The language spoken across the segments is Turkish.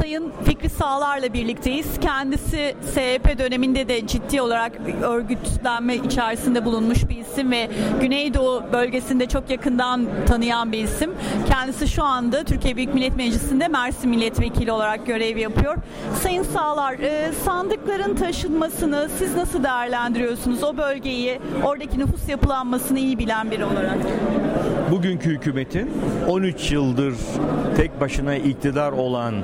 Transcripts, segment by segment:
Sayın Fikri Sağlar'la birlikteyiz. Kendisi SHP döneminde de ciddi olarak örgütlenme içerisinde bulunmuş bir isim ve Güneydoğu bölgesinde çok yakından tanıyan bir isim. Kendisi şu anda Türkiye Büyük Millet Meclisi'nde Mersin Milletvekili olarak görev yapıyor. Sayın Sağlar, sandıkların taşınmasını siz nasıl değerlendiriyorsunuz? O bölgeyi, oradaki nüfus yapılanmasını iyi bilen biri olarak. Bugünkü hükümetin 13 yıldır tek başına iktidar olan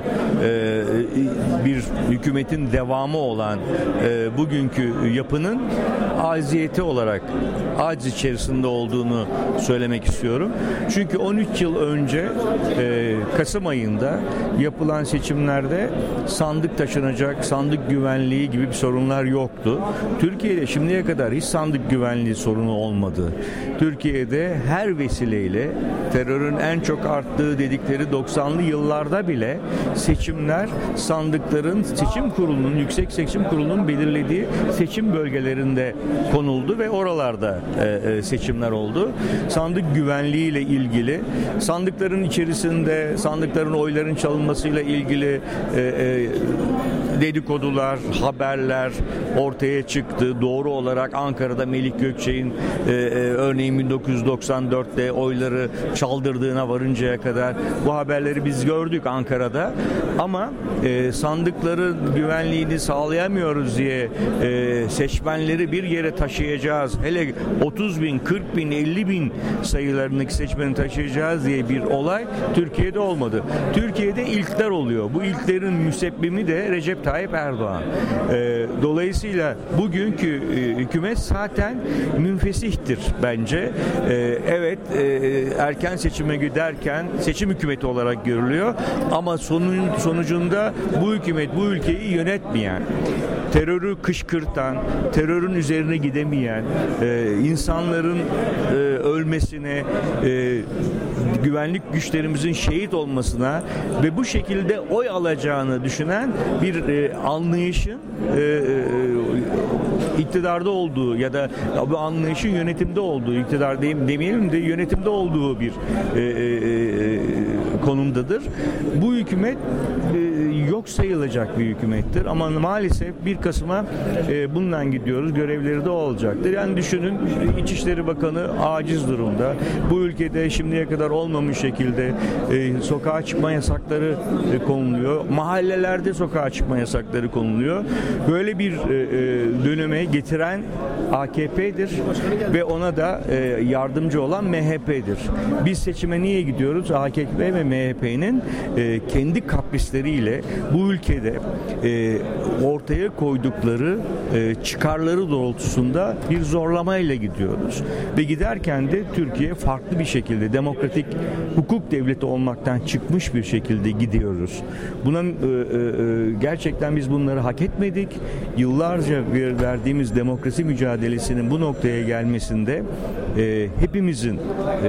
bir hükümetin devamı olan bugünkü yapının acziyeti olarak aciz içerisinde olduğunu söylemek istiyorum. Çünkü 13 yıl önce Kasım ayında yapılan seçimlerde sandık taşınacak, sandık güvenliği gibi bir sorunlar yoktu. Türkiye'de şimdiye kadar hiç sandık güvenliği sorunu olmadı. Türkiye'de her vesileyle terörün en çok arttığı dedikleri 90'lı yıllarda bile seçimler sandıkların seçim kurulunun, Yüksek Seçim Kurulu'nun belirlediği seçim bölgelerinde konuldu ve oralarda seçimler oldu. Sandık güvenliğiyle ilgili, sandıkların içerisinde sandıkların oyların çalınmasıyla ilgili dedikodular, haberler ortaya çıktı. Doğru olarak Ankara'da Melik Gökçek'in örneğin 1994'te oyları çaldırdığına varıncaya kadar bu haberleri biz gördük Ankara'da. Ama sandıkların güvenliğini sağlayamıyoruz diye seçmenleri bir yere taşıyacağız. Hele 30 bin, 40 bin, 50 bin sayılarındaki seçmeni taşıyacağız diye bir olay Türkiye'de olmadı. Türkiye'de ilkler oluyor. Bu ilklerin müsebbibi de Recep Tayyip Erdoğan. Dolayısıyla bugünkü hükümet zaten münfesihtir bence. Evet, erken seçime giderken seçim hükümeti olarak görülüyor ama sonucunda bu hükümet bu ülkeyi yönetmeyen, terörü kışkırtan, terörün üzerine gidemeyen, insanların ölmesine, güvenlik güçlerimizin şehit olmasına ve bu şekilde oy alacağını düşünen bir anlayışın iktidarda olduğu ya da bu anlayışın yönetimde olduğu, iktidar demeyelim de yönetimde olduğu bir konumdadır. Bu hükümet yok sayılacak bir hükümettir ama maalesef 1 Kasım'a bundan gidiyoruz. Görevleri de olacaktır. Yani düşünün, İçişleri Bakanı aciz durumda. Bu ülkede şimdiye kadar olmamış şekilde sokağa çıkma yasakları konuluyor. Mahallelerde sokağa çıkma yasakları konuluyor. Böyle bir döneme getiren AKP'dir ve ona da yardımcı olan MHP'dir. Biz seçime niye gidiyoruz? AKP ve MHP'nin kendi kaprisleriyle bu ülkede ortaya koydukları çıkarları doğrultusunda bir zorlamayla gidiyoruz. Ve giderken de Türkiye farklı bir şekilde demokratik hukuk devleti olmaktan çıkmış bir şekilde gidiyoruz. Gerçekten biz bunları hak etmedik. Yıllarca verdiğimiz demokrasi mücadelesinin bu noktaya gelmesinde hepimizin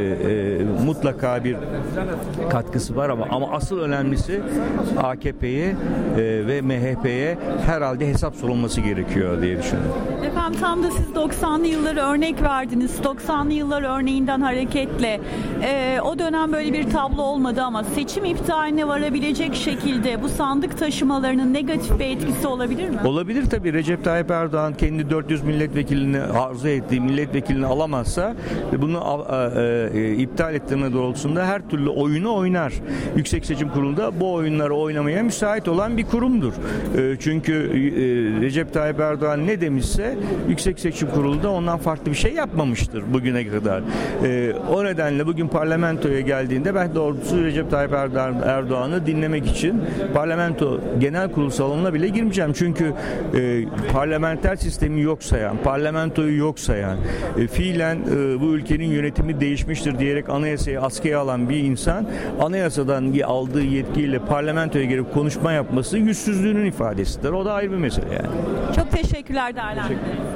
mutlaka bir katkısı var ama asıl önemlisi AKP'ye ve MHP'ye herhalde hesap sorulması gerekiyor diye düşünüyorum. Efendim, tam da siz 90'lı yılları örnek verdiniz. 90'lı yıllar örneğinden hareketle o dönem böyle bir tablo olmadı ama seçim iptaline varabilecek şekilde bu sandık taşımalarının negatif bir etkisi olabilir mi? Olabilir tabii. Recep Tayyip Erdoğan kendi 400 milletvekilini arzu ettiği milletvekilini alamazsa bunu iptal ettirme doğrultusunda her türlü oyunu oynar. Yüksek Seçim Kurulu'nda bu oyunları oynamaya müsait olan bir kurumdur. Çünkü Recep Tayyip Erdoğan ne demişse Yüksek Seçim Kurulu da ondan farklı bir şey yapmamıştır bugüne kadar. O nedenle bugün parlamentoya geldiğinde ben doğrusu Recep Tayyip Erdoğan'ı dinlemek için parlamento genel kurulu salonuna bile girmeyeceğim. Çünkü parlamenter sistemi yok sayan, parlamentoyu yok sayan, fiilen bu ülkenin yönetimi değişmiştir diyerek anayasayı askıya alan bir insan anayasadan aldığı yetkiyle parlamentoya girip konuşma yapması yüzsüzlüğünün ifadesidir. O da ayrı bir mesele yani. Çok teşekkürler değerlendirdiğiniz.